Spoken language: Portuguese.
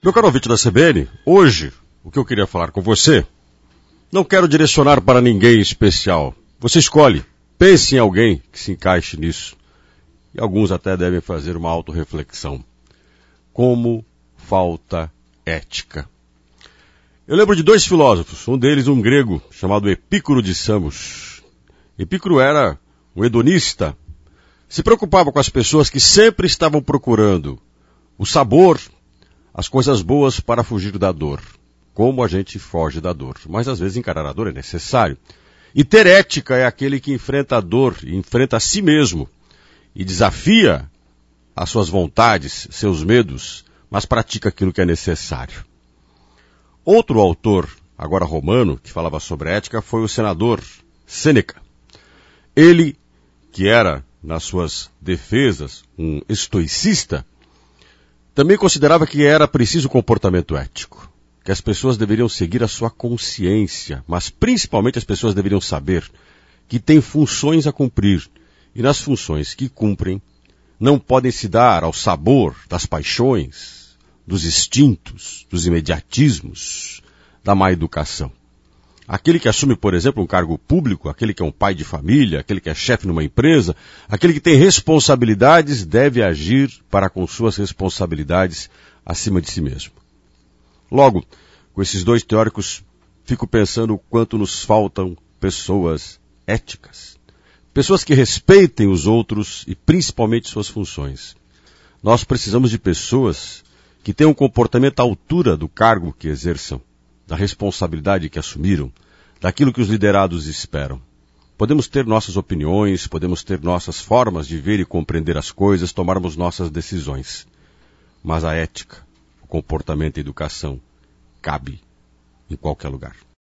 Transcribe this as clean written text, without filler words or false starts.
Meu caro ouvinte da CBN, hoje, o que eu queria falar com você, não quero direcionar para ninguém especial. Você escolhe, pense em alguém que se encaixe nisso. E alguns até devem fazer uma autorreflexão. Como falta ética. Eu lembro de dois filósofos, um deles um grego chamado Epícoro de Samos. Epícoro era um hedonista, se preocupava com as pessoas que sempre estavam procurando o sabor, as coisas boas para fugir da dor. Como a gente foge da dor. Mas às vezes encarar a dor é necessário. E ter ética é aquele que enfrenta a dor, enfrenta a si mesmo e desafia as suas vontades, seus medos, mas pratica aquilo que é necessário. Outro autor, agora romano, que falava sobre ética, foi o senador Sêneca. Ele, que era, nas suas defesas, um estoicista, também considerava que era preciso comportamento ético, que as pessoas deveriam seguir a sua consciência, mas principalmente as pessoas deveriam saber que têm funções a cumprir, e nas funções que cumprem, não podem se dar ao sabor das paixões, dos instintos, dos imediatismos, da má educação. Aquele que assume, por exemplo, um cargo público, aquele que é um pai de família, aquele que é chefe numa empresa, aquele que tem responsabilidades, deve agir para com suas responsabilidades acima de si mesmo. Logo, com esses dois teóricos, fico pensando o quanto nos faltam pessoas éticas. Pessoas que respeitem os outros e principalmente suas funções. Nós precisamos de pessoas que tenham um comportamento à altura do cargo que exerçam, da responsabilidade que assumiram, daquilo que os liderados esperam. Podemos ter nossas opiniões, podemos ter nossas formas de ver e compreender as coisas, tomarmos nossas decisões. Mas a ética, o comportamento e a educação cabe em qualquer lugar.